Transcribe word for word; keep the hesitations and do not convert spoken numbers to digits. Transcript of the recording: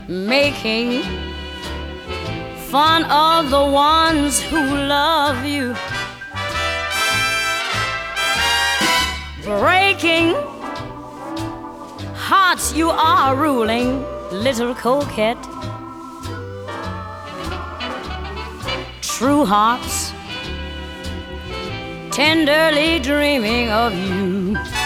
making fun of the ones who love you, breaking hearts you are ruling, little coquette. True hearts tenderly dreaming of you.